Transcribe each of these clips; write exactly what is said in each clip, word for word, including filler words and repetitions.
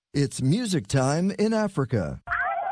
It's music time in Africa.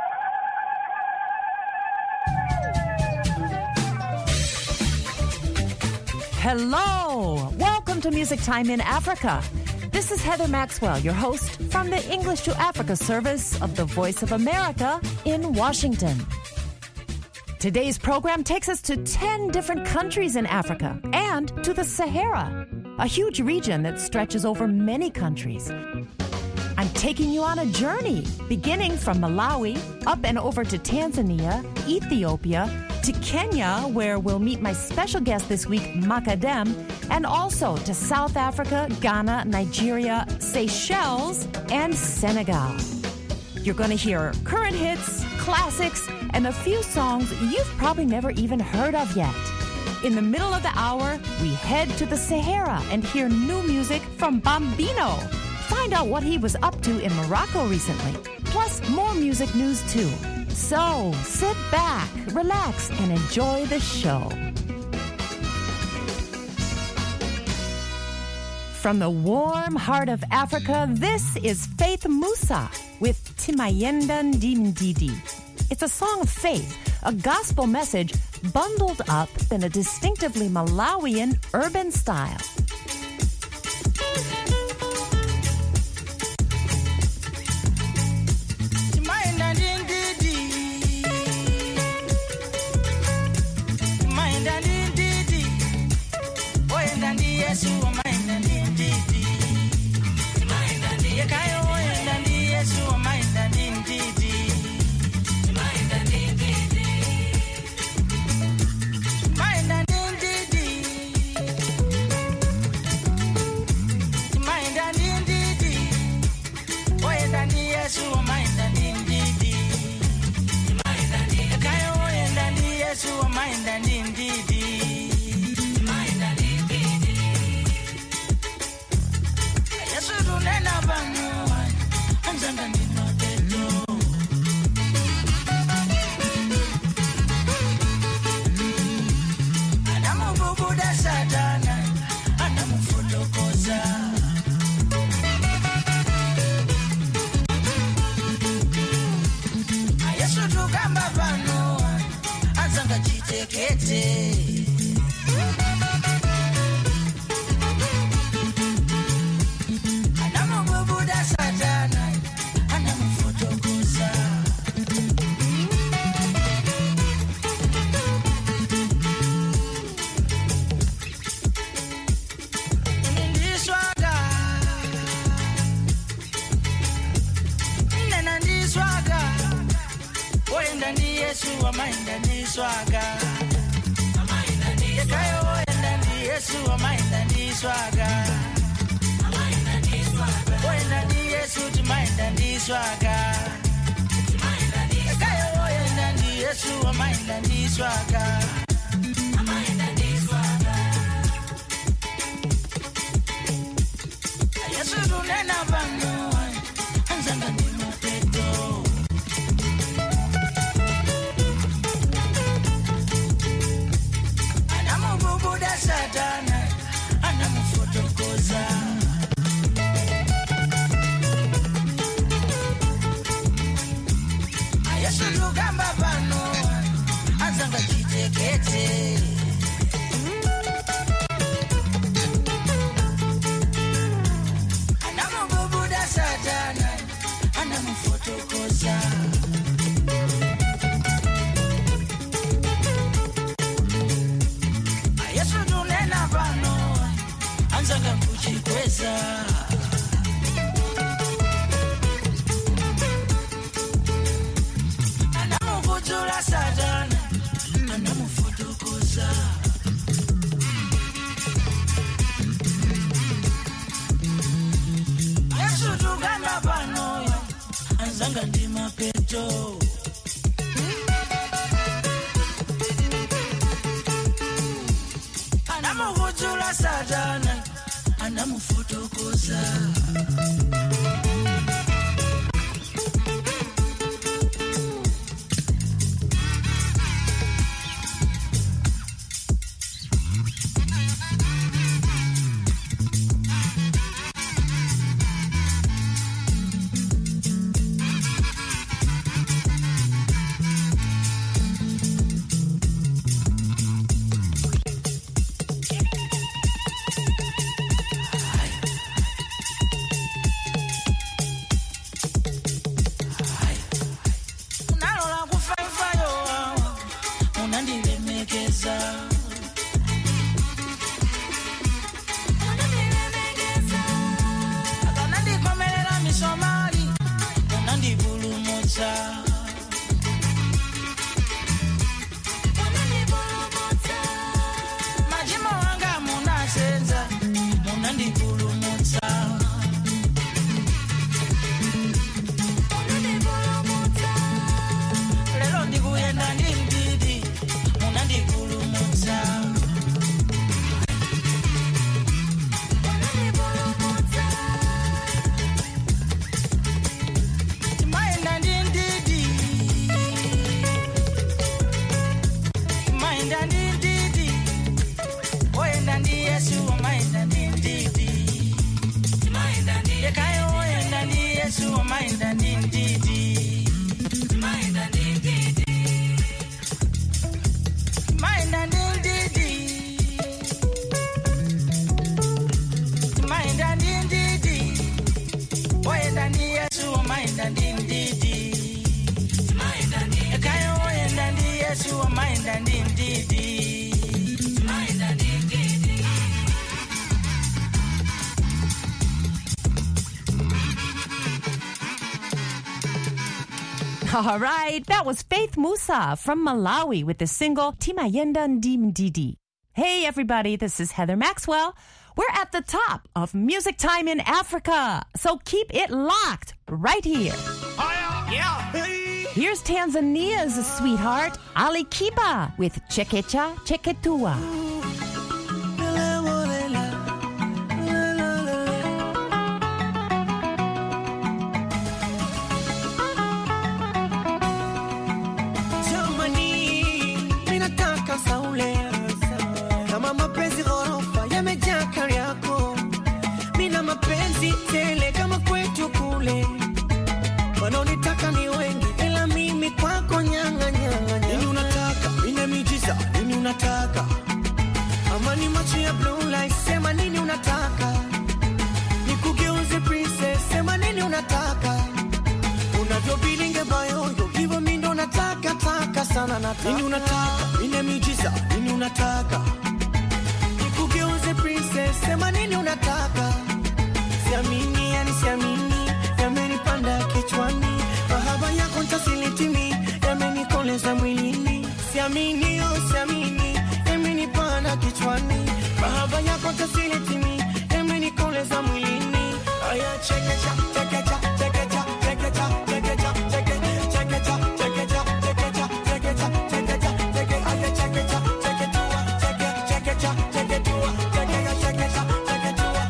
Hello! Welcome to Music Time in Africa. This is Heather Maxwell, your host from the English to Africa service of the Voice of America in Washington. Today's program takes us to ten different countries in Africa and to the Sahara, a huge region that stretches over many countries. I'm taking you on a journey, beginning from Malawi, up and over to Tanzania, Ethiopia, to Kenya, where we'll meet my special guest this week, Makadem, and also to South Africa, Ghana, Nigeria, Seychelles, and Senegal. You're going to hear current hits, classics, and a few songs you've probably never even heard of yet. In the middle of the hour, we head to the Sahara and hear new music from Bambino. Find out what he was up to in Morocco recently, plus more music news too. So sit back, relax, and enjoy the show. From the warm heart of Africa, this is Faith Musa with Timayenda Ndindidi. It's a song of faith, a gospel message bundled up in a distinctively Malawian urban style. All right, that was Faith Musa from Malawi with the single Timayenda Ndimdidi. Hey everybody, this is Heather Maxwell. We're at the top of Music Time in Africa, so keep it locked right here. Oh, yeah. Hey. Here's Tanzania's sweetheart, Ali Kiba with Chekecha Cheketua. Tele kama kwetu kule wanaonitaka ni wengi ila mimi kwako nyanga nyanga. Nini unataka? Nina miujiza. Nini unataka? Amani macho ya blue light. Sema nini unataka? Nikugeuze princess. Sema nini unataka? Unavyobilinge bayoyo hivyo mimi ndo nataka taka sana nataka. Nini unataka? Nina miujiza. Nini unataka? Nikugeuze princess. Sema nini unataka? Siamini, yani siamini, yamenipanda kichwani. Mahaba yako ntasilitimi, yamenikoleza mwilini. Siamini, oh siamini, yamenipanda kichwani. Mahaba yako ntasilitimi, yamenikoleza mwilini. Aya chekecha, chekecha, chekecha, chekecha, chekecha, chekecha, chekecha, chekecha, chekecha, chekecha, chekecha, chekecha, aya chekecha, cheketua, chekecha, cheketua, chekecha, chekecha, cheketua.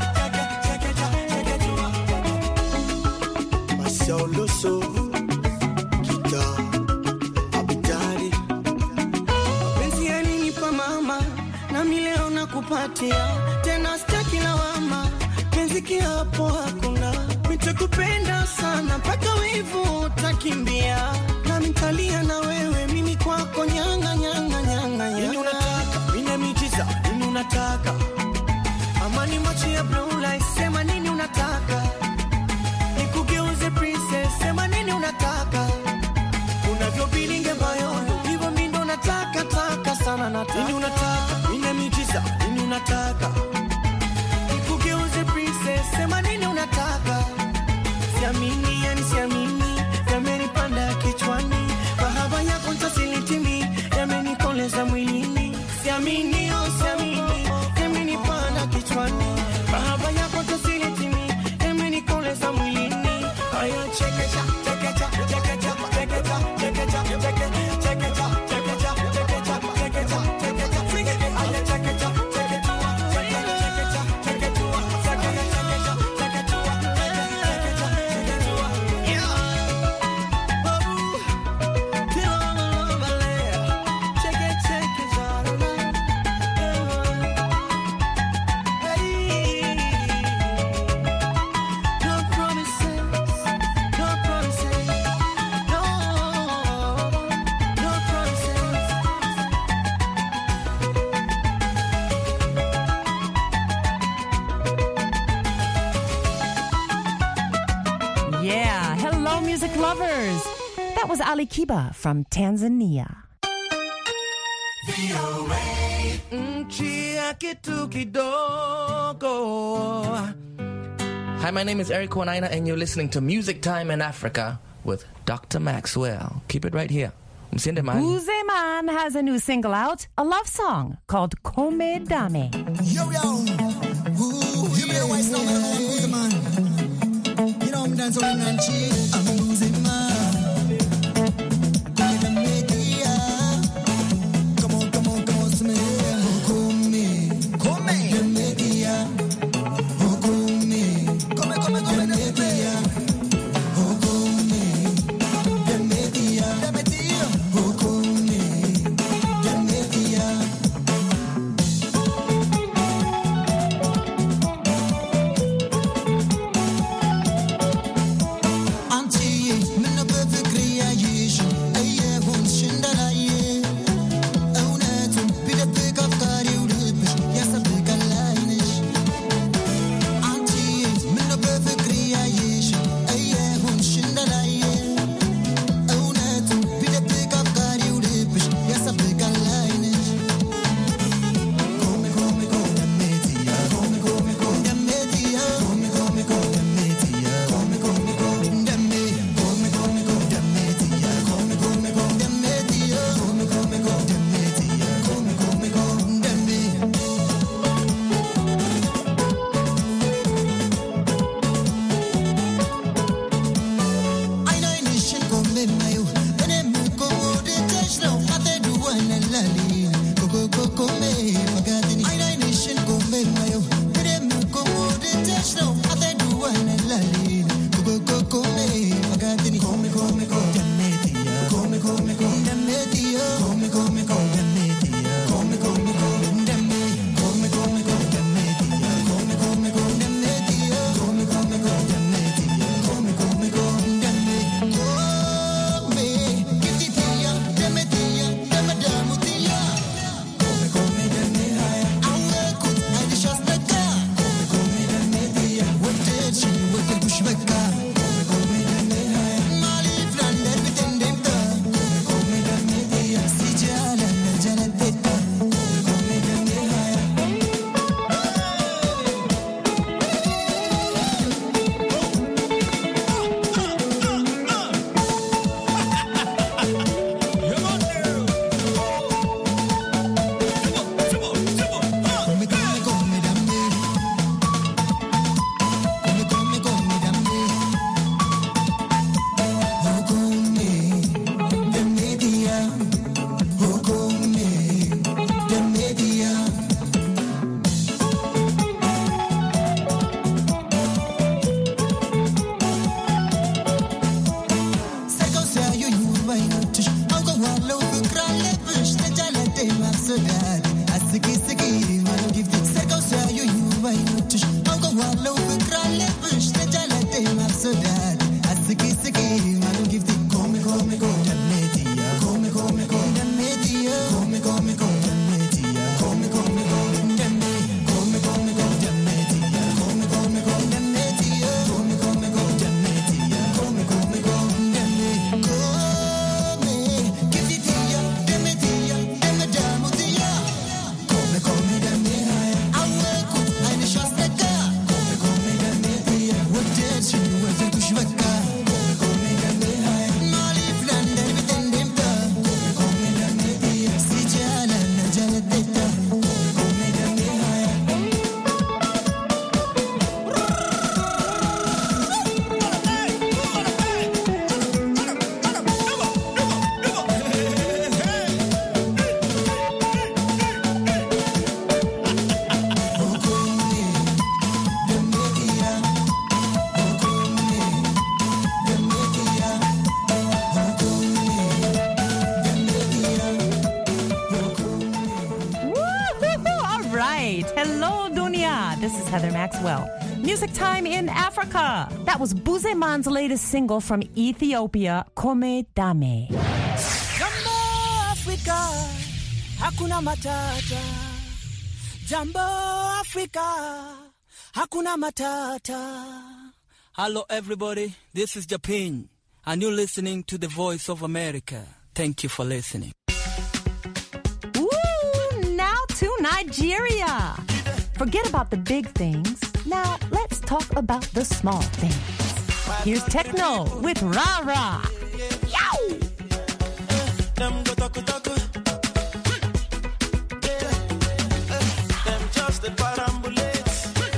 Soloso Kita Abidari mapenzi yalinipa mama na mileo nakupatia tena sitaki lawama penzi kiapo hakuna nitakupenda sana mpaka wivu utakimbia na mitalia na wewe mimi kwako nyanga nyanga nyanga. Nini unataka? Nina miujiza. Nini unataka? Amani macho ya blue light. Sema nini unataka? Nikugeuze princess. Sema nini unataka? Unavyobilinge bayoyo hivyo mimi ndo nataka taka sana nataka. Nini unataka? Nina miujiza. Nini unataka? Nikugeuze princess. Sema nini unataka? Siamini, yani siamini, yamenipanda kichwani. Mahaba yako ntasilitimi, yamenikoleza mwilini. Siamini, oh siamini, yamenipanda kichwani. Mahaba yako ntasilitimi, yamenikoleza mwilini. Aya chekecha, chekecha, chekecha, chekecha, chekecha, chekecha, chekecha, chekecha, chekecha, chekecha, chekecha, chekecha, aya chekecha, cheketua, chekecha, cheketua, chekecha, chekecha, cheketua, chekecha, cheketua. Yeah. Babu, kila mabale, cheke cheke jana. Hey. No promises. No promises, no, no promises. Yeah, hello music lovers. That was Ali Kiba from Tanzania. Nchi ya kitu kidogo. Hi, my name is Eric Wanaina and you're listening to Music Time in Africa with Doctor Maxwell. Keep it right here. Msiende man. Buzeman has a new single out, a love song called Come Dame. Yo, yo. Ooh, you better wise now, man. I'm Buzeman. You know I'm dancing on and cheese. I'm Buzeman. Come media. Come on, come on, come on, come Come, come media. Come, come, come, come media. This is Heather Maxwell. Music time in Africa. That was Buzeman's latest single from Ethiopia, Come Dame. Jambo Africa, hakuna matata. Jambo Africa, hakuna matata. Hello everybody, this is Japan, and you're listening to the Voice of America. Thank you for listening. Ooh, now to Nigeria. Forget about the big things. Now let's talk about the small things. Here's Techno with Ra Ra. Yow! Them go talk talk. Them just the parambulate.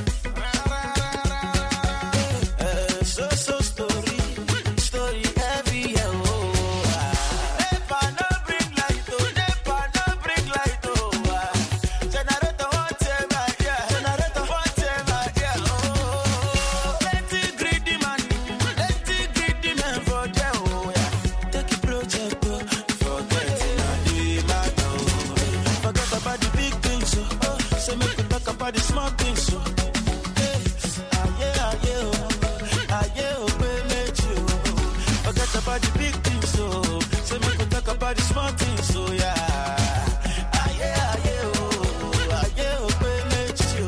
Uh, so so story, story heavy. Oh, never no bring light. Oh, never no bring light. Oh, generator whatever, yeah. Generator whatever, yeah. Oh, plenty greedy man, plenty greedy man for them. Oh, yeah. Take a project, oh, forget it, I do matter. Forget about the big things, oh. Oh, say make we talk about the small things, oh. Hey, ah yeah, ah yeah, oh, ah yeah, oh, baby, you. Forget about the big things, oh. Say make we talk about the small things, oh yeah. Ah yeah, ah yeah, oh, ah yeah, oh, baby, you.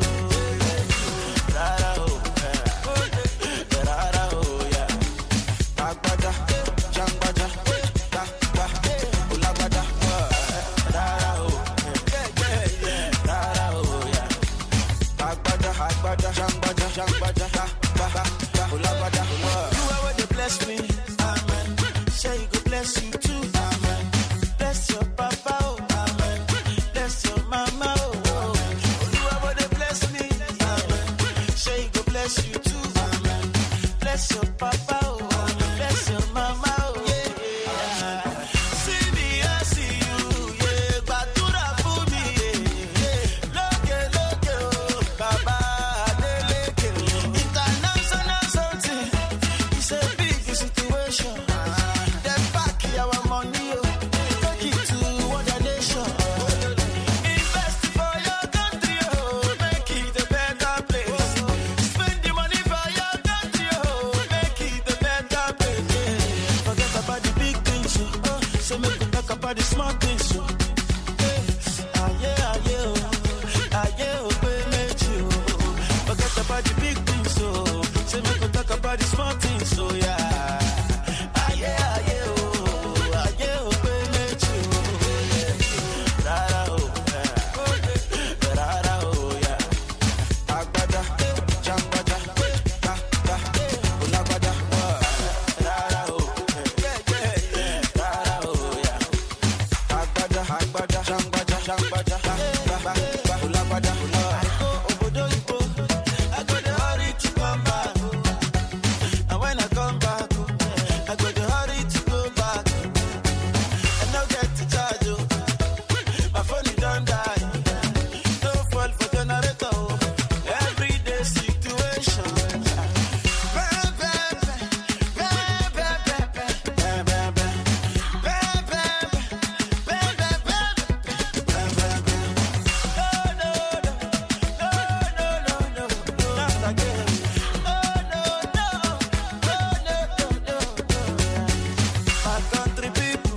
Rara, oh, yeah. Rara, oh, yeah. Agbada, jangbada, da, da, ulagbada, rara, oh, yeah, yeah, yeah. Rara, oh, yeah. Agbada, agbada, jangbada, jangbada, da, da, da, ulagbada, you are where they bless me, amen. Say you go bless you too, amen. Bless your papa, oh, amen. Bless your mama, oh, oh. You are where they bless me, amen. Say you go bless you too, amen. Bless your papa, oh, amen. Bless your mama, oh, yeah. See me, I see you, yeah. Gbàdúrà fún mi, yeah. Lókè, lókè, oh, bàbá Adélékè. International something, it's a big situation. Them back our money, oh. Take it to other nation. Invest for your country, oh. Make it a better place. Spend the money for your country, oh. Make it a better place. Yeah. Forget about the big things, oh. Oh, so make we talk about the small things, oh. Hey, ah yeah, ah yeah, oh. Ah yeah, oh, baby, you. Forget about the big things, oh. So make we talk about the small things, oh yeah. Ah yeah, ah yeah, oh. Ah yeah, oh, baby, you. Rara, oh, yeah. Rara, oh, yeah. Agbada, jangbada, da, da, ulagbada, rara, oh, yeah, yeah, yeah. Rara, oh, yeah. Agbada, agbada, jangbada, jangbada, da, da, da, ulagbada, I go obodo Igbo, I go dey hurry to come back. And when I come back, I go dey hurry to go back. I no get to charge, oh. My phone it don't die. No fall for generator, oh. Everyday situation. My country people,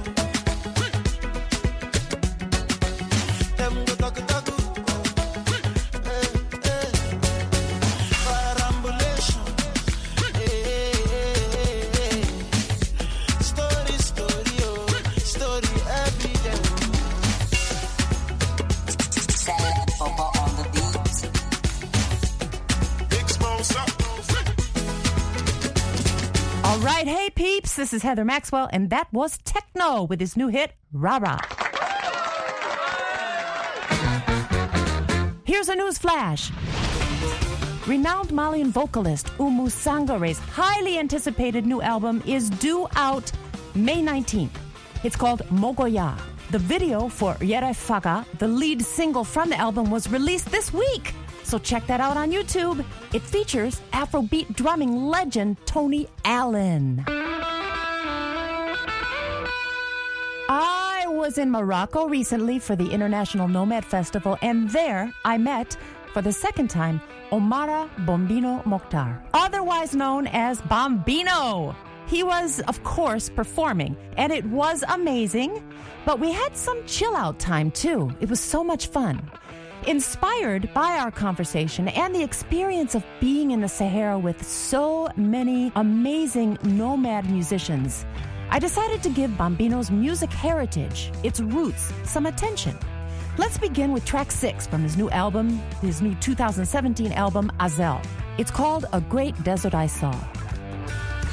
them go talk talk. Hey, hey. Parambulation. Hey, hey, hey. Story, story, oh. Story every day. Sad Papa on the beat. Big sponsor. All right, hey peeps, this is Heather Maxwell, and that was Techno with his new hit, Ra Ra. Here's a news flash. Renowned Malian vocalist Umu Sangare's highly anticipated new album is due out May nineteenth. It's called Mogoya. The video for Yere Faga, the lead single from the album, was released this week. So check that out on YouTube. It features Afrobeat drumming legend Tony Allen. I was in Morocco recently for the International Nomad Festival, and there I met, for the second time, Omara Bombino Mokhtar, otherwise known as Bombino. He was, of course, performing, and it was amazing, but we had some chill-out time, too. It was so much fun. Inspired by our conversation and the experience of being in the Sahara with so many amazing nomad musicians, I decided to give Bombino's music heritage, its roots, some attention. Let's begin with track six from his new album, his new two thousand seventeen album, Azel. It's called A Great Desert I Saw.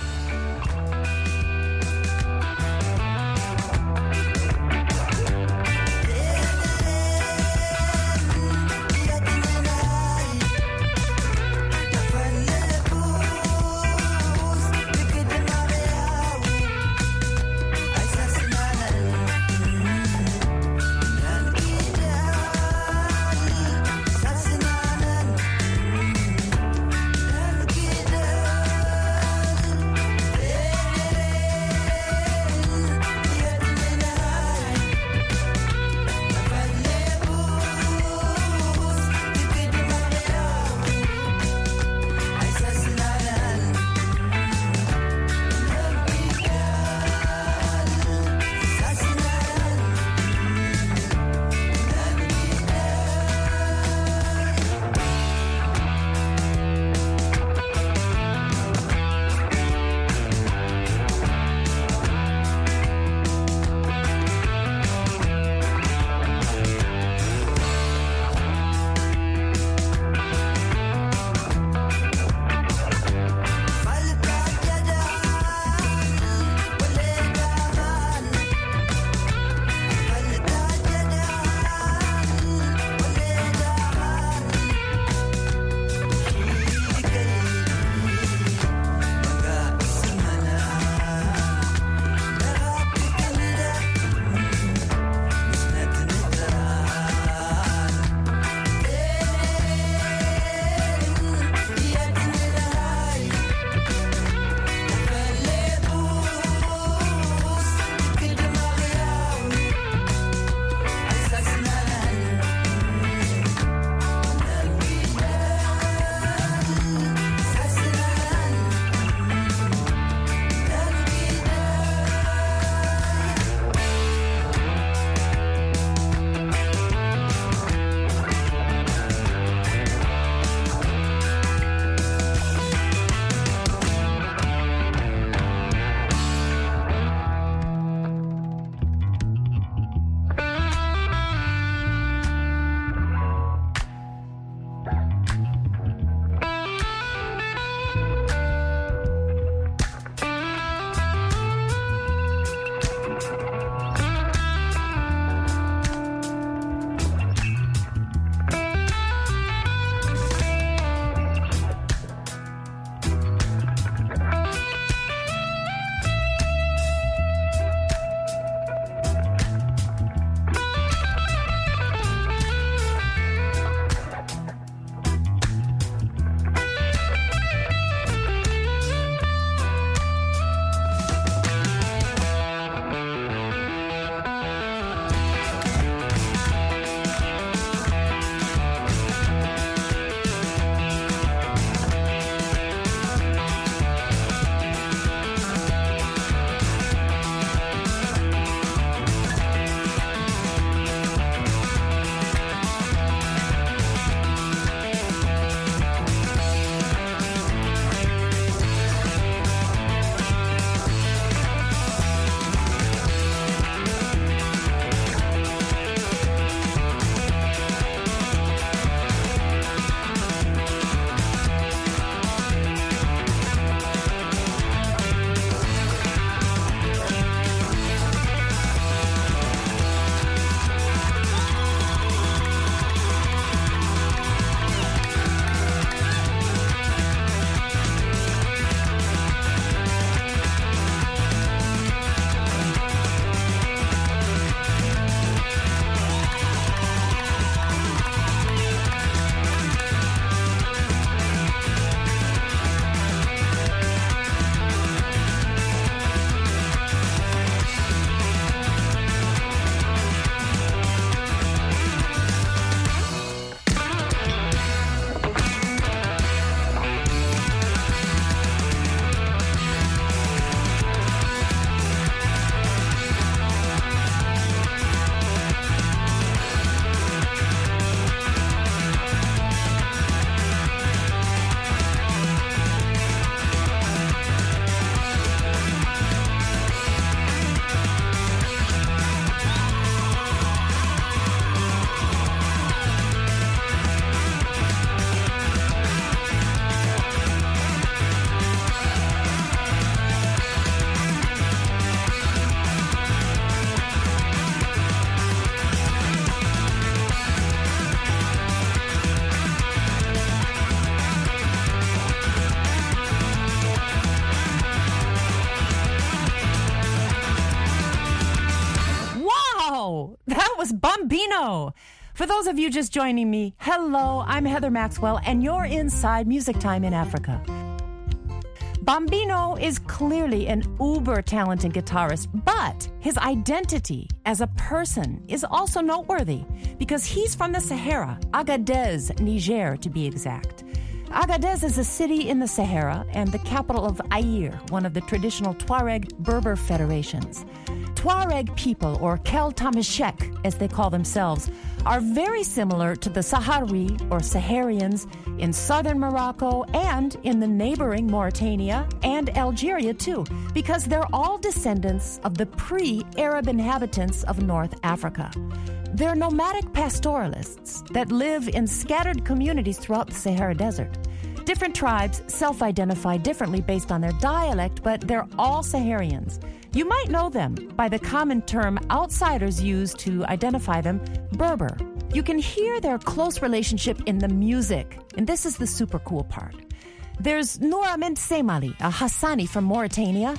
is Bombino. For those of you just joining me, hello, I'm Heather Maxwell, and you're inside Music Time in Africa. Bombino is clearly an uber-talented guitarist, but his identity as a person is also noteworthy because he's from the Sahara, Agadez, Niger, to be exact. Agadez is a city in the Sahara and the capital of Aïr, one of the traditional Tuareg Berber federations. Tuareg people, or Kel Tamashek, as they call themselves, are very similar to the Sahrawi, or Saharians, in southern Morocco and in the neighboring Mauritania and Algeria, too, because they're all descendants of the pre-Arab inhabitants of North Africa. They're nomadic pastoralists that live in scattered communities throughout the Sahara Desert. Different tribes self-identify differently based on their dialect, but they're all Saharians. You might know them by the common term outsiders use to identify them, Berber. You can hear their close relationship in the music, and this is the super cool part. There's Nouramed Semali, a Hassani from Mauritania.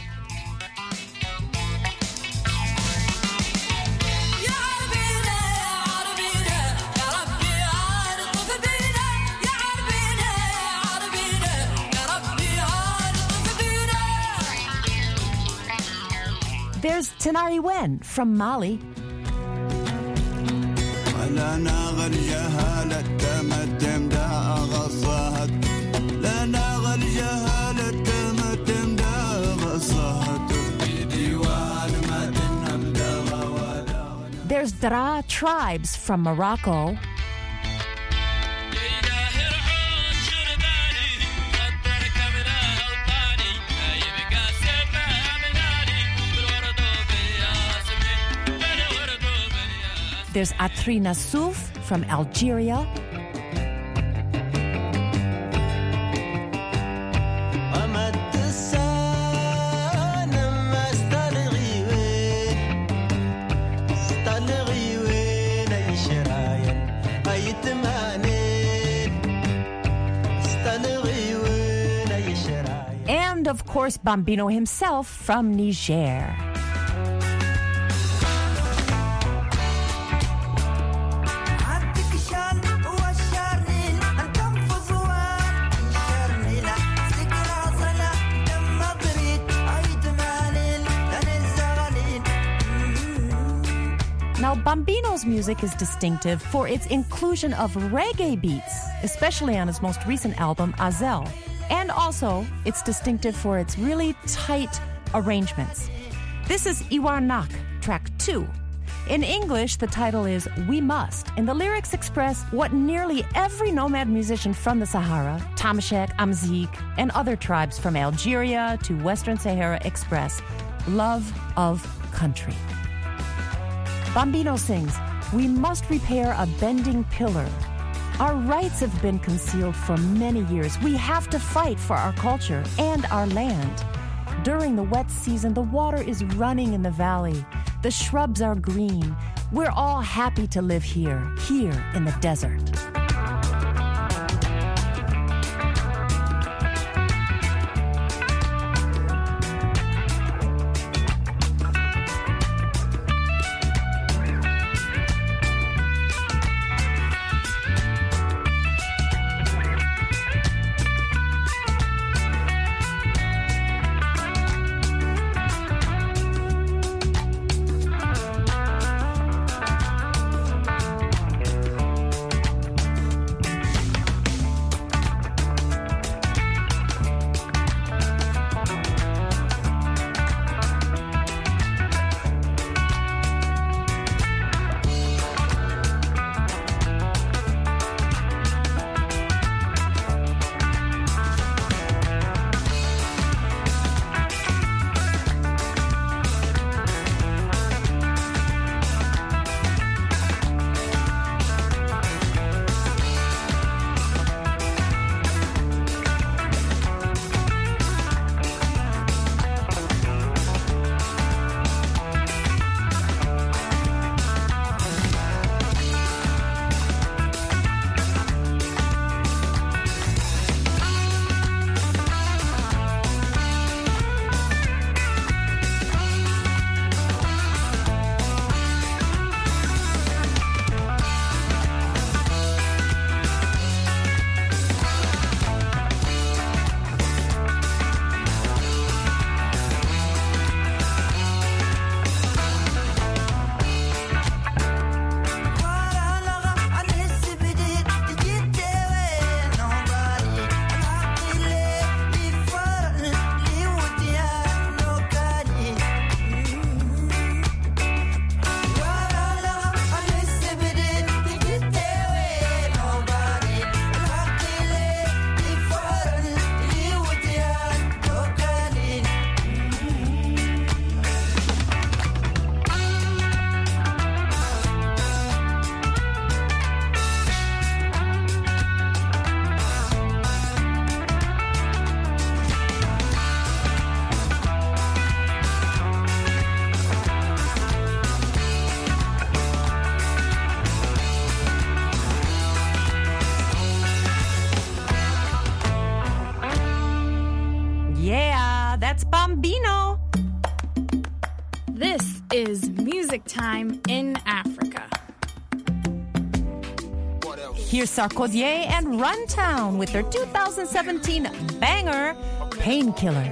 There's Tenari Wen from Mali. There's Dara tribes from Morocco. There's Atri Nassouf from Algeria. And, of course, Bombino himself from Niger. Now, Bombino's music is distinctive for its inclusion of reggae beats, especially on his most recent album, Azel. And also, it's distinctive for its really tight arrangements. This is Iwarnak, track two. In English, the title is We Must, and the lyrics express what nearly every nomad musician from the Sahara, Tamashek, Amzik, and other tribes from Algeria to Western Sahara express: love of country. Bombino sings, we must repair a bending pillar. Our rights have been concealed for many years. We have to fight for our culture and our land. During the wet season, the water is running in the valley. The shrubs are green. We're all happy to live here, here in the desert. This is Music Time in Africa. Here's Sarkodie and Runtown with their two thousand seventeen banger, Painkiller.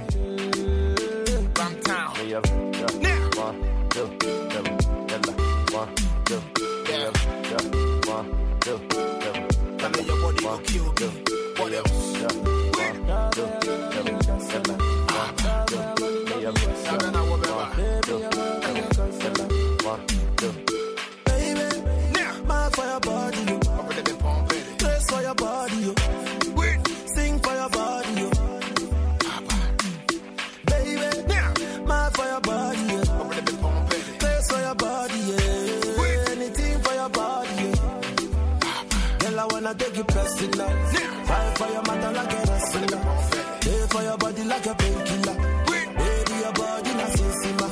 Take you pressing up. Fight for your mother like a wrestler. Pay for your body like a painkiller. Baby, your body na sisima.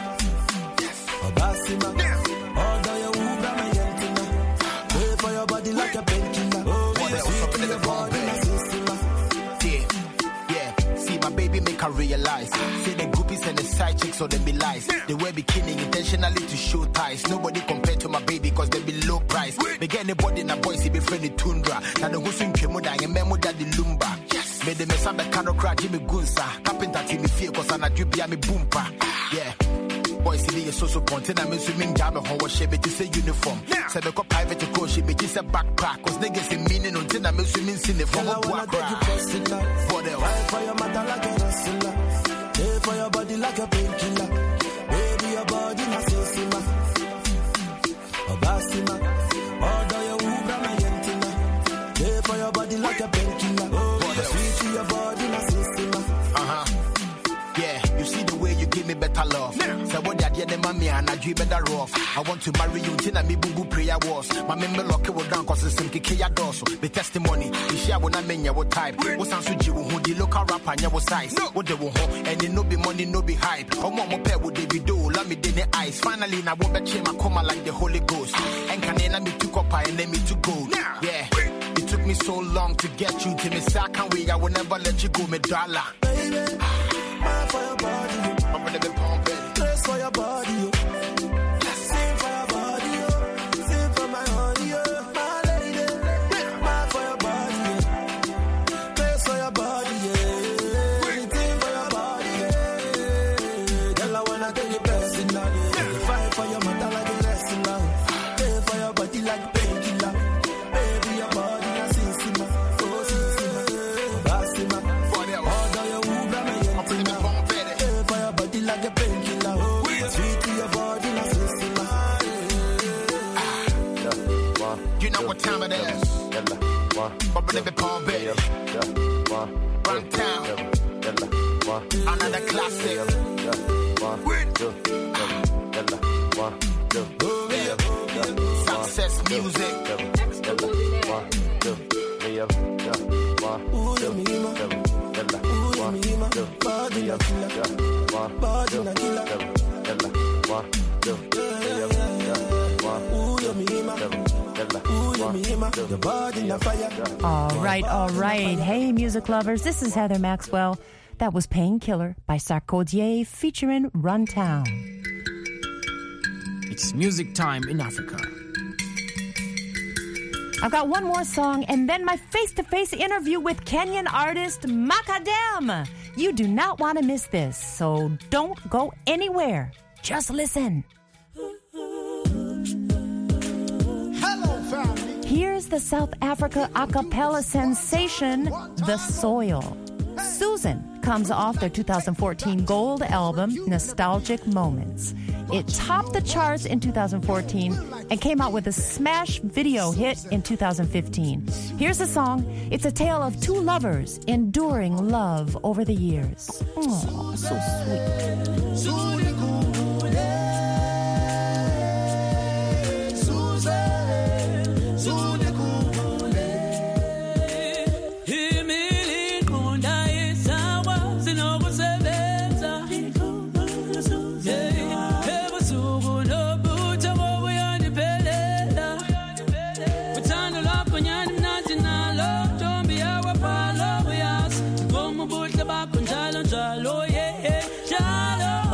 Obasima. Although you ubra my yentina. Pay for your body like a painkiller. Sweet to your body na sisima. Yeah, yeah. See my baby make her realize. Say the groupies and the side chicks so they be lies. They wear bikini intentionally to show ties. Nobody compared to my baby cause they be low price. They get anybody in a boy see be friendly tundra. Now the who's in Kemuda and memo that the lumba. Yes. Made the mess up the cano crack Jimmy Gunsa. Carpenter Timmy fear cause I'm a dribby me boompa. Yeah. Boy see me a social content. I'm swimming down the whole shape it is a uniform. Say the private to coach it is a backpack. Cause niggas in meaning until I'm swimming in the form of black. What else? Fight for your mother like a wrestler. Pay for your body like a painkiller. Baby, your body na sisima. Obasima. Although you ubra my yentina. Pay for your body like a painkiller. Sweet to your body na sisima. Uh-huh. Yeah, you see the way you give me better love. So what you did, mommy, and I dream better off. I want to marry you, Tina, me boo boo prayer was. My member lock it down cause it's some kaya dorsal. The testimony, you share when I mean your type. What's on Suji who the local rapper and your size? What they will home, and it no be money, no be hype. How more pair would they be do? Let me in the eyes. Finally, now won't bet my coma like the Holy Ghost. And can I me to copper and then me to go? Yeah. It took me so long to get you to me, so I can't wait. I will never let you go, me dollar. Baby, mine for your body. I'm gonna be pumping. Place for your body. Sing for your body. Sing for my honey. My lady. Mine for your body. Place for your body. Anything for your body. Girl, I wanna take you best in love. Fight for your mother like a wrestler. Pay for your body like painkiller. Baby, your body na sisima. Oh, sisima. Basima. Although you ubra my yentina. Pay for your body like a painkiller. Sweet to your body na sisima. You know what time it is. But when they Palm Bay, Runtown, another classic. Success music. Ooh, you mima. Ooh, you mima. Body na killer. Body na killer. Ooh, you mima. Ooh, you mima. Your body na fire. All right, all right. Hey, music lovers, this is Heather Maxwell. That was Painkiller by Sarkodie featuring Runtown. It's Music Time in Africa. I've got one more song and then my face-to-face interview with Kenyan artist Makadam. You do not want to miss this, so don't go anywhere. Just listen. Hello, family. Here's the South Africa a cappella sensation, The Soil. Susan comes off their two thousand fourteen gold album, Nostalgic Moments. It topped the charts in two thousand fourteen and came out with a smash video hit in two thousand fifteen. Here's the song. It's a tale of two lovers enduring love over the years. Oh, so sweet. Jalo, yeah, jalo.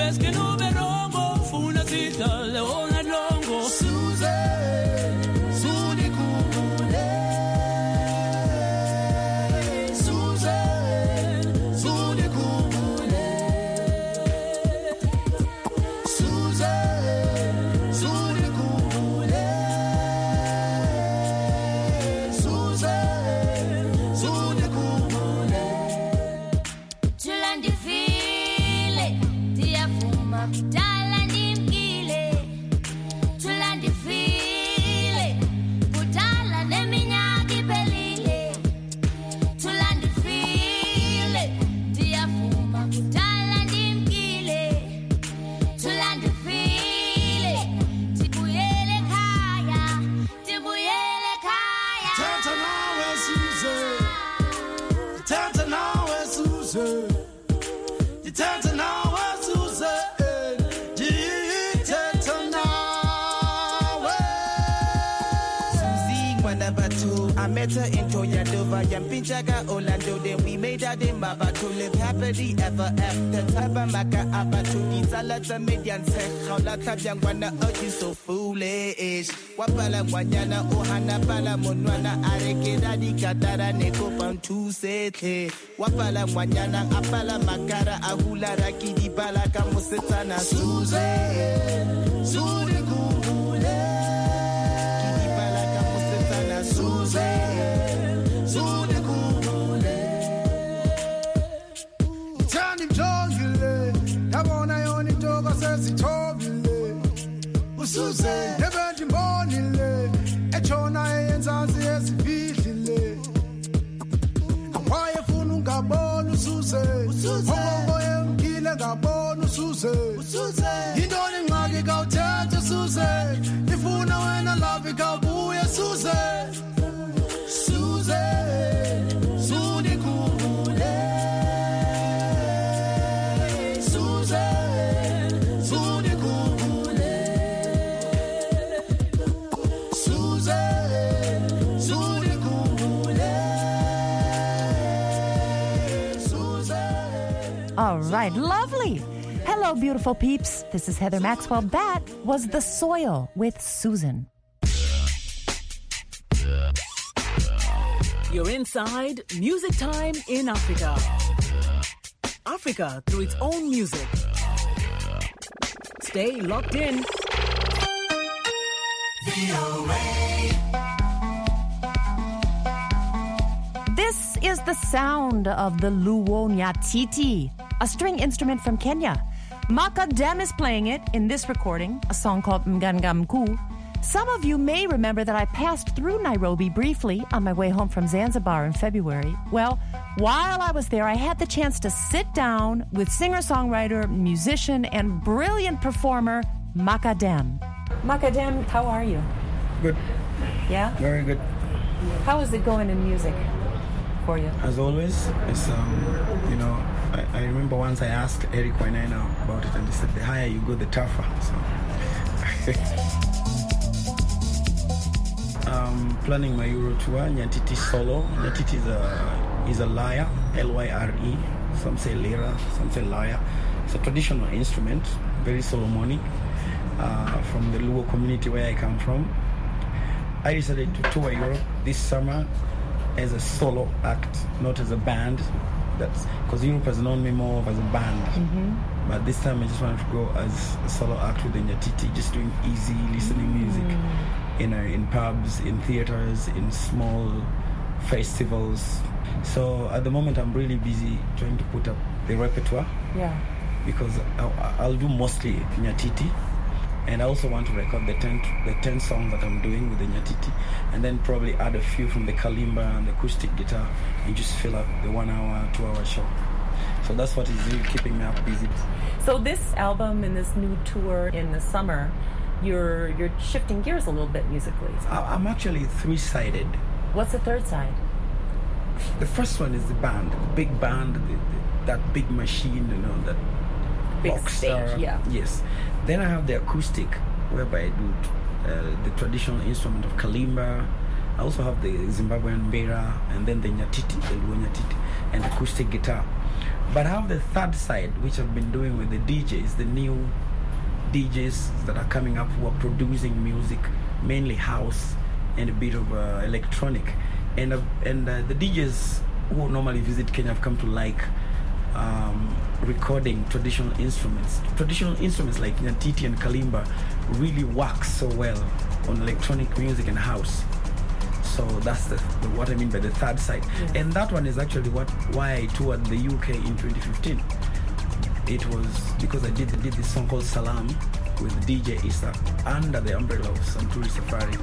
Feske no verongo, funa sita leona longo. Suze, suni kumule. Suze, suni kumule. Suze, suni kumule. Suze, suni kumule. Tulandi file, tia fuma, dala nimkile. Tulandi file, budala neminyaki pelile. Tulandi file, tia fuma, budala nimkile. Tulandi file, tibuyele kaya, tibuyele kaya. Tata nawe Suze, Tata nawe Suze, Tata nawe Suze, Tata nawe. Susie Wanabatu, I met her in Toyadova, Yampinchaga, Orlando. Then we made out in Mabatu, live happily ever after. Tabamaka Abatu, Izalata Median Sek, Haulata Yangwana, oh, you so foolish. Wapala Wanyana, Ohana Pala Monwana, Arekeda, Katara, Neko Pantu Sete. Wapala Wanyana, Apala Makara, Ahula Raki, Di Balaka Musitana, Suze, Suni kumule. Di Balaka Musitana, Suze. Suni kumule. Tani mjongile, yabona yoni toka sesi tobile. Usuze, nebendi mbonile, echona eyenzazi esifihlile. Akwaye funu ngabona usuze, ongongo yemkile ngabona usuze. Yindoni ngaki kawuthetha usuze, ifuna wena love kawubuye usuze. Suze, suni kumule. Suze, suni kumule. Suze, suni kumule. Suze. All right, lovely. Hello, beautiful peeps. This is Heather Maxwell. That was The Soil with Susan. You're inside Music Time in Africa. Africa through its own music. Stay locked in. This is the sound of the Luo Nyatiti, a string instrument from Kenya. Maka Dem is playing it in this recording, a song called Mgangamku. Some of you may remember that I passed through Nairobi briefly on my way home from Zanzibar in February. Well, while I was there, I had the chance to sit down with singer-songwriter, musician, and brilliant performer Maka Dem. Maka Dem, how are you? Good. Yeah? Very good. How is it going in music for you? As always, it's, um, you know, I, I remember once I asked Eric Wainaina about it and he said, the higher you go, the tougher. So, um, planning my Euro tour, Nyatiti solo. Nyatiti is a, is a lyre, L Y R E. Some say lyra, some say lyre. It's a traditional instrument, very Solomonic, uh, from the Luo community where I come from. I decided to tour Europe this summer as a solo act, not as a band. That's because Europe has known me more of as a band. Mm-hmm. But this time I just wanted to go as a solo act with the Nyatiti, just doing easy listening mm-hmm. music, you know, in pubs, in theaters, in small festivals. So at the moment I'm really busy trying to put up the repertoire. Yeah. Because I'll, I'll do mostly Nyatiti. And I also want to record the ten, the ten songs that I'm doing with the Nyatiti, and then probably add a few from the kalimba and the acoustic guitar, and just fill up the one hour, two hour show. So that's what is really keeping me up busy. So this album and this new tour in the summer, you're you're shifting gears a little bit musically. I'm actually three-sided. What's the third side? The first one is the band, the big band, the, the, that big machine, you know, that big box stage, star. yeah. Yes. Then I have the acoustic, whereby I do uh, the traditional instrument of kalimba. I also have the Zimbabwean mbera, and then the Nyatiti, the Luo Nyatiti, and acoustic guitar. But I have the third side, which I've been doing with the D Js, the new D Js that are coming up who are producing music, mainly house and a bit of uh, electronic. And, uh, and uh, the D Js who normally visit Kenya have come to like um, recording traditional instruments. Traditional instruments like Nyatiti and Kalimba really work so well on electronic music and house. So that's the, the what I mean by the third side. Yeah. And that one is actually what why I toured the U K in twenty fifteen. It was because I did, I did this song called Salam with D J Issa under the umbrella of Santuri Safari.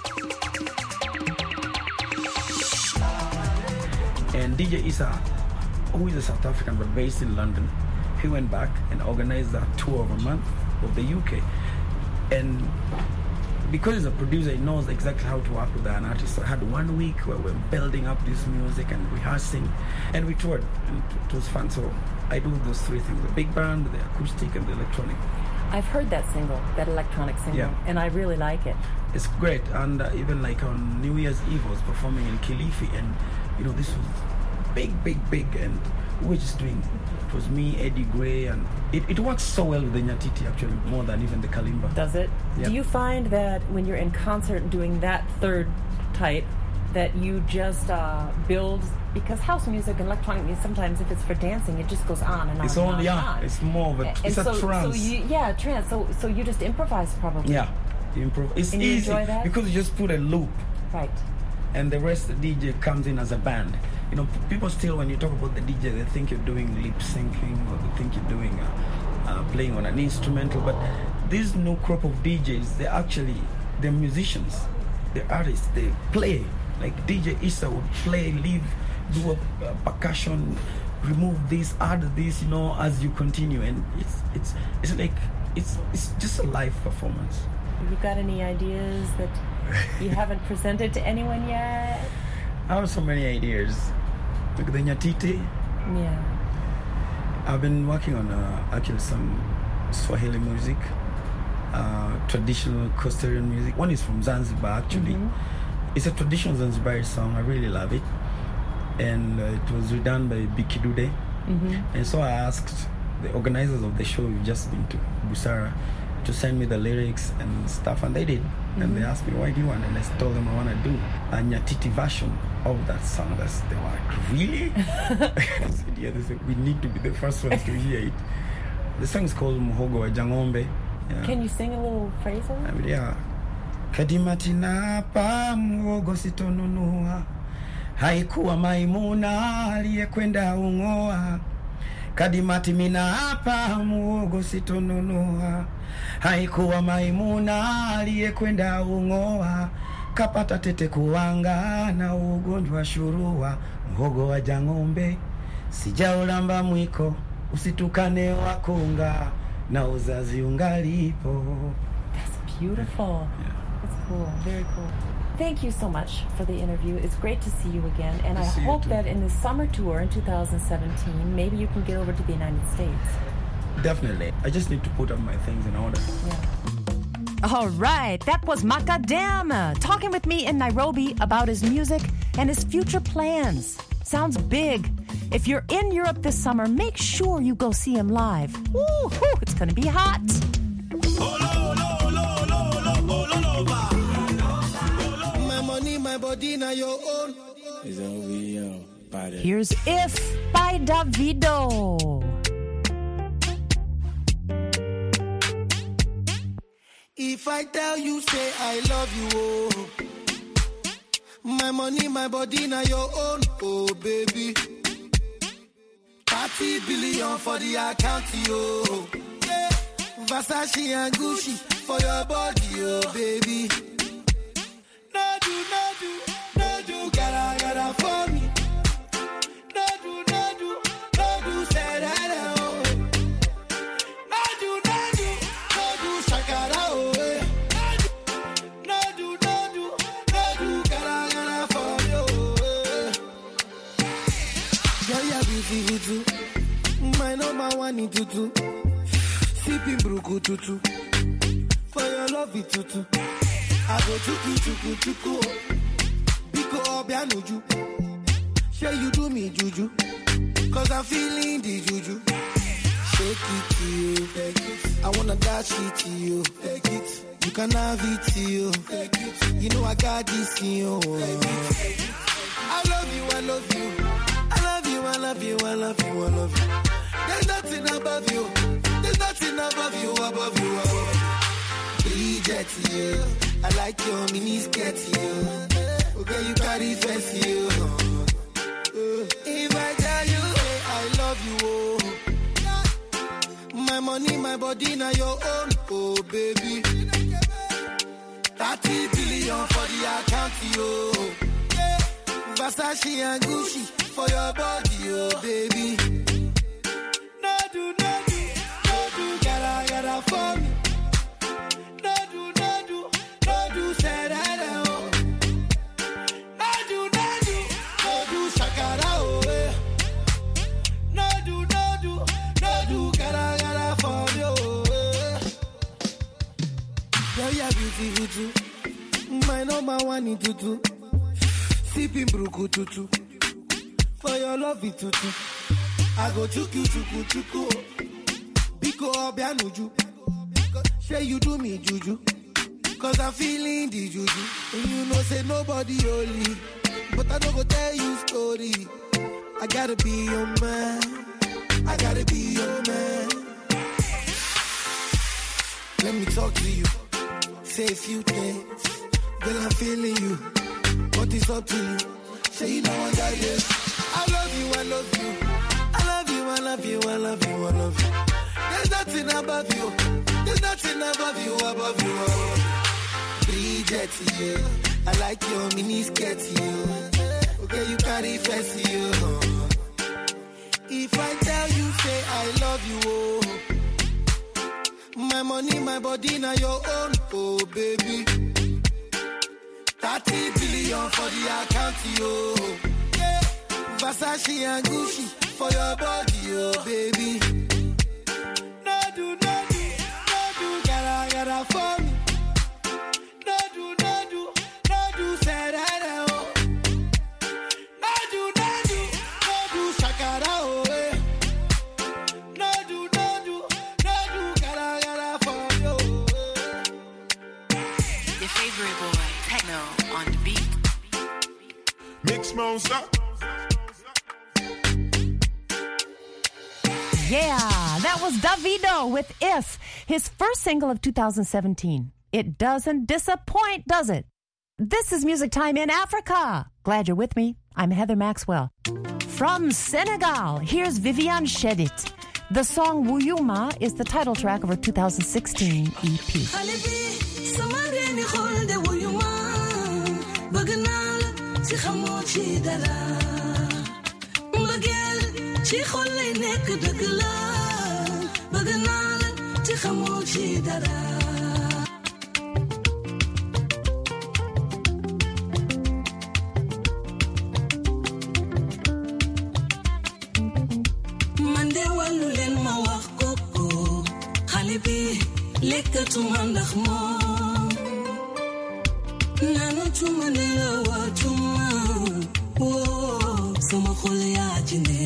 And D J Issa, who is a South African but based in London, he went back and organized a tour of a month of the U K. And because he's a producer, he knows exactly how to work with an artist. So I had one week where we're building up this music and rehearsing, and we toured, and it was fun. So I do those three things: the big band, the acoustic, and the electronic. I've heard that single, that electronic single, yeah. And I really like it. It's great, and uh, even like on New Year's Eve, I was performing in Kilifi, and you know, this was big, big, big, and we were just doing, it was me, Eddie Gray, and it, it works so well with the Nyatiti, actually, more than even the Kalimba. Does it? Yeah. Do you find that when you're in concert and doing that third type, that you just uh, build, because house music and electronic music, sometimes if it's for dancing, it just goes on and on it's and all, on yeah, and on. It's more of a, and it's so, a trance. So you, yeah, trance. So, so you just improvise probably. Yeah, you improv. It's and you easy enjoy that? because you just put a loop. Right. And the rest, the D J comes in as a band. You know, p- people still, when you talk about the D J, they think you're doing lip syncing or they think you're doing uh, uh, playing on an instrumental. But this new crop of D Js, they're actually, they're musicians, they're artists, they play. Like D J Issa would play, leave, do a, a percussion, remove this, add this, you know, as you continue. And it's it's it's like, it's it's just a live performance. Have you got any ideas that you haven't presented to anyone yet? I have so many ideas. Like the Nyatiti. Yeah. I've been working on uh, actually some Swahili music, uh, traditional Costa Rican music. One is from Zanzibar, actually. Mm-hmm. It's a traditional Zanzibari song. I really love it. And uh, it was redone by Biki Dude. Mm-hmm. And so I asked the organizers of the show we've just been to, Busara, to send me the lyrics and stuff, and they did. Mm-hmm. And they asked me, why do you want? And I told them I want to do a Nyatiti version of that song. That's, they were like, really? I said, yeah, they said, we need to be the first ones to hear it. The song is called Muhogo wa Jangombe. Yeah. Can you sing a little phrase of it? I mean, yeah. Kadimatina pa muhogo sitonunua, haikuwa Maimuna aliyekwenda ungoa. Kadimati mina hapa muhogo sitonunua, haikuwa Maimuna aliyekwenda ungoa. Kapata tete kuwanga na ugonjwa shurua, muhogo wa Jangombe sijaulamba mwiko, usitukane wakunga na uzazi ungalipo. That's beautiful. Yeah. That's cool. Very cool. Thank you so much for the interview. It's great to see you again. And I hope that in the summer tour in two thousand seventeen, maybe you can get over to the United States. Definitely. I just need to put up my things in order. Yeah. All right. That was Makadam talking with me in Nairobi about his music and his future plans. Sounds big. If you're in Europe this summer, make sure you go see him live. Woo-hoo, it's going to be hot. My money, my body, now your own. Here's If by Davido. If I tell you, say I love you, oh. My money, my body, now your own, oh baby. thirty billion for the account, yo. Yeah. Versace and Gucci for your body, oh baby. No do, no do, no do, gotta, gotta for me. No do, no do, no do, say that, oh. No do, no do, no do, shakara, oh. No do, no do, no do, gotta, gotta for me, oh. Girl, you're beautiful too. My number one in tutu. Sipping bruku tutu. For your love it tutu. I go chuku chuku chuku. Biko obianuju. Sure you do me juju. Cause I'm feeling the juju. Shake it to you. Take it. I wanna dash it to you. Take it. You can have it to you. Take it. You know I got this in you. Take it. I love you, I love you. I love you, I love you, I love you, I love you. There's nothing above you. There's nothing above you, above you, above you. Bridget to you. I like your mini skirt to you. Okay, you carry fancy to you. If I tell you, hey, I love you, oh. My money, my body, now your own, oh baby. thirty billion for the account, yo. Yeah. Versace and Gucci for your body, oh baby. No do, no do, no do, gotta, gotta for me. No do, no do, no do, say that, oh. No do, no do, no do, shakara, oh, eh. No do, no do, no do, gotta, gotta for me, oh, eh. Yeah, yeah, beautiful too. My number one in tutu. Sipping bruku tutu. For your love it tutu. I go chuku chuku chuku. Biko obianuju. Say you do me juju. Cause I'm feeling the juju. And you know say nobody holy. But I don't go tell you story. I gotta be your man. I gotta be your man. Let me talk to you. Say a few things. Girl, I'm feeling you. What is up to you? Say you know I got this. I love you, I love you. I love you, I love you, I love you, I love you. There's nothing above you. There's nothing above you, above you, above you. Bridget to you. I like your mini skirt to you. Okay, you carry fancy to you. If I tell you, say I love you, oh. My money, my body, now your own, oh baby. thirty billion for the account, yo. Yeah. Versace and Gucci for your body, oh baby. No do, no do, no do, gotta, gotta for me. No do, no do, no do, say that, oh. No do, no do, no do, shakara, oh, eh. No do, no do, no do, gotta, gotta for you, oh. Your favorite boy, Techno, on the beat. Mix monster. Yeah, that was Davido with If, his first single of two thousand seventeen. It doesn't disappoint, does it? This is Music Time in Africa. Glad you're with me. I'm Heather Maxwell. From Senegal, here's Viviane Chidid. The song Wuyuma is the title track of her two thousand sixteen E P. ci xol lay nekk dëgg la bëgg naa la ci xamoo ci dara man de wàllu leen ma wax koko xale bi lekkatuma ndax moom naanatuma ne la waatuma woo sama xol yaa ci ne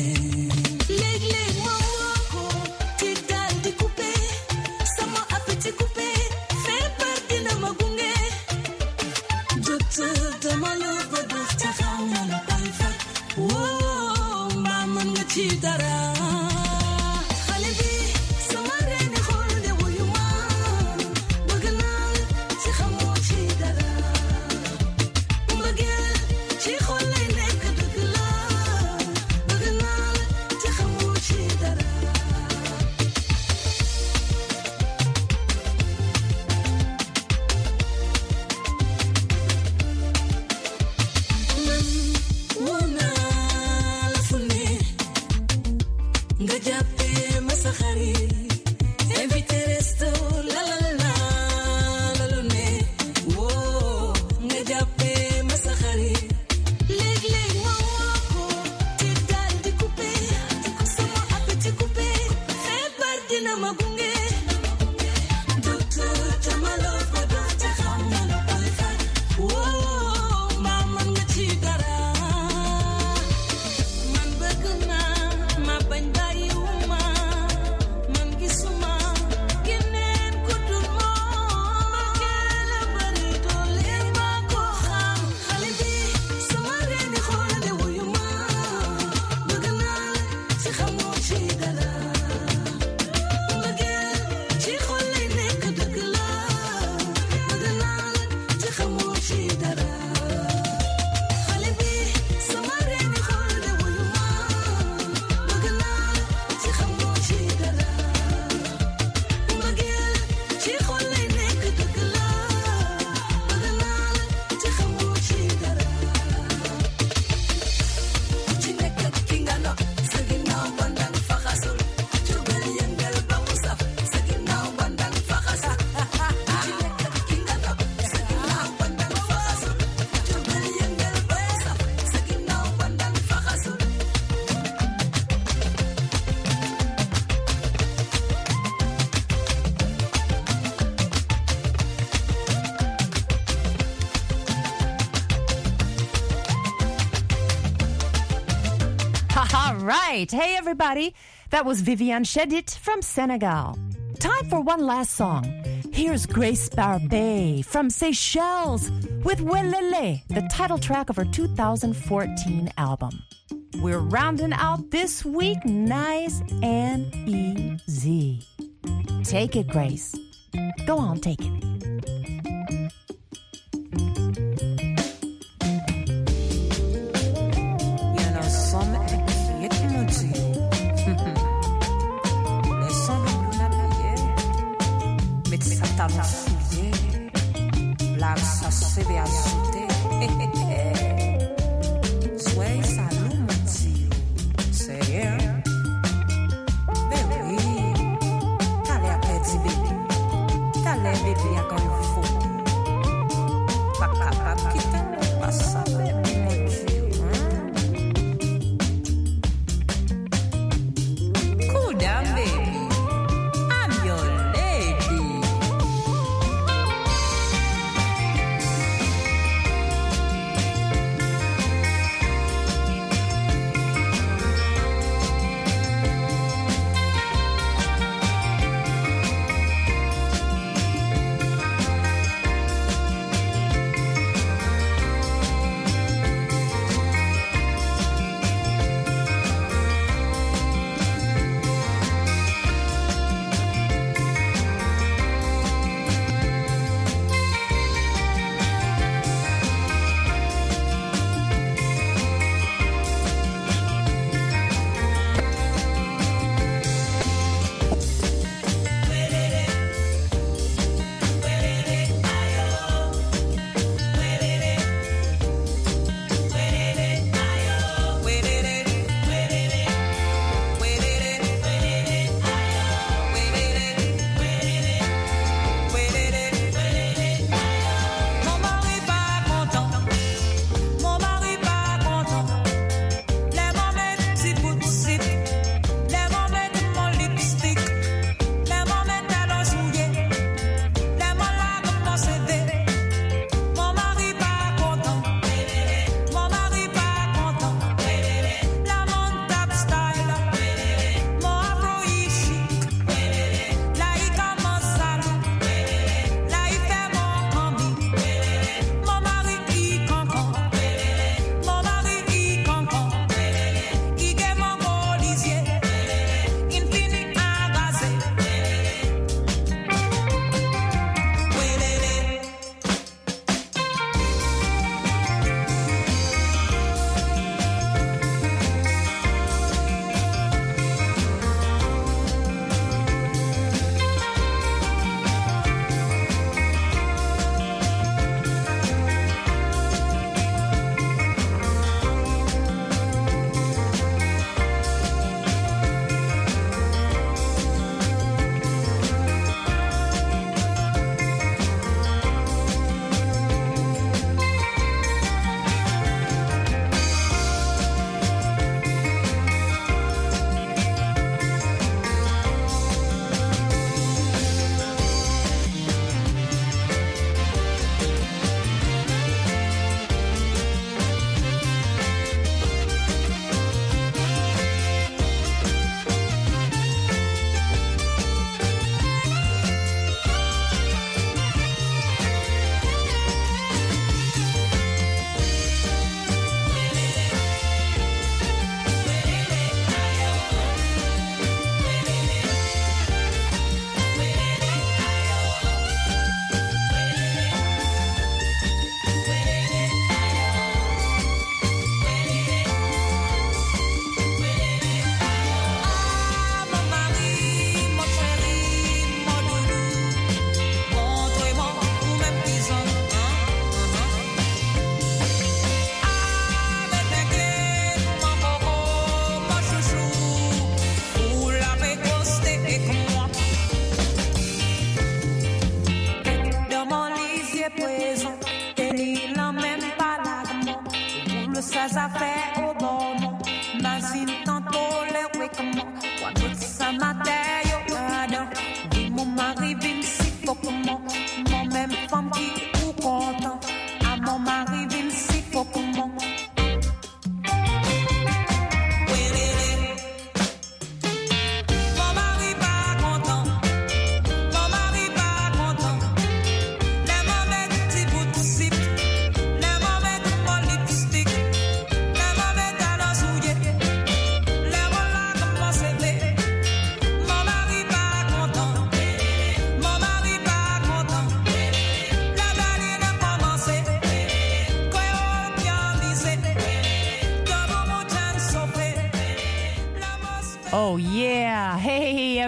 right. Hey, everybody. That was Viviane Chedid from Senegal. Time for one last song. Here's Grace Barbet from Seychelles with Welele, the title track of her two thousand fourteen album. We're rounding out this week nice and easy. Take it, Grace. Go on, take it. Talons souillés, l'âme ça se veut ajouter. Soyez salou, mon Dieu, c'est rien. Ben oui, t'as l'air petit bébé, t'as l'air bébé à quand il faut. Pas capable de quitter, pas ça, bébé, mon Dieu. Cool down, baby. I'm your lady. Wait,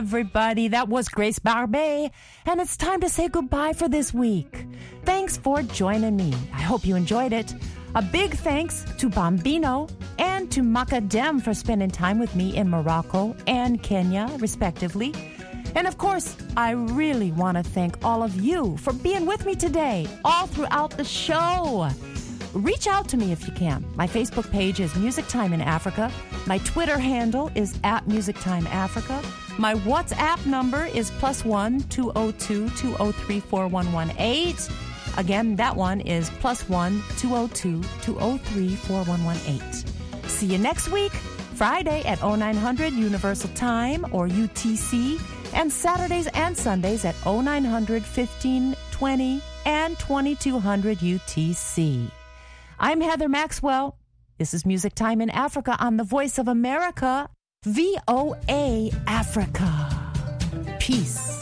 everybody. That was Grace Barbe. And it's time to say goodbye for this week. Thanks for joining me. I hope you enjoyed it. A big thanks to Bambino and to Makadem for spending time with me in Morocco and Kenya, respectively. And of course, I really want to thank all of you for being with me today, all throughout the show. Reach out to me if you can. My Facebook page is Music Time in Africa. My Twitter handle is at Music Time Africa. My WhatsApp number is plus one two oh two two oh three four one one eight. Again, that one is plus one two oh two two oh three four one one eight. See you next week, Friday at oh nine hundred Universal Time or U T C, and Saturdays and Sundays at oh nine hundred, fifteen twenty, and twenty-two hundred U T C. I'm Heather Maxwell. This is Music Time in Africa on the Voice of America, V O A Africa. Peace.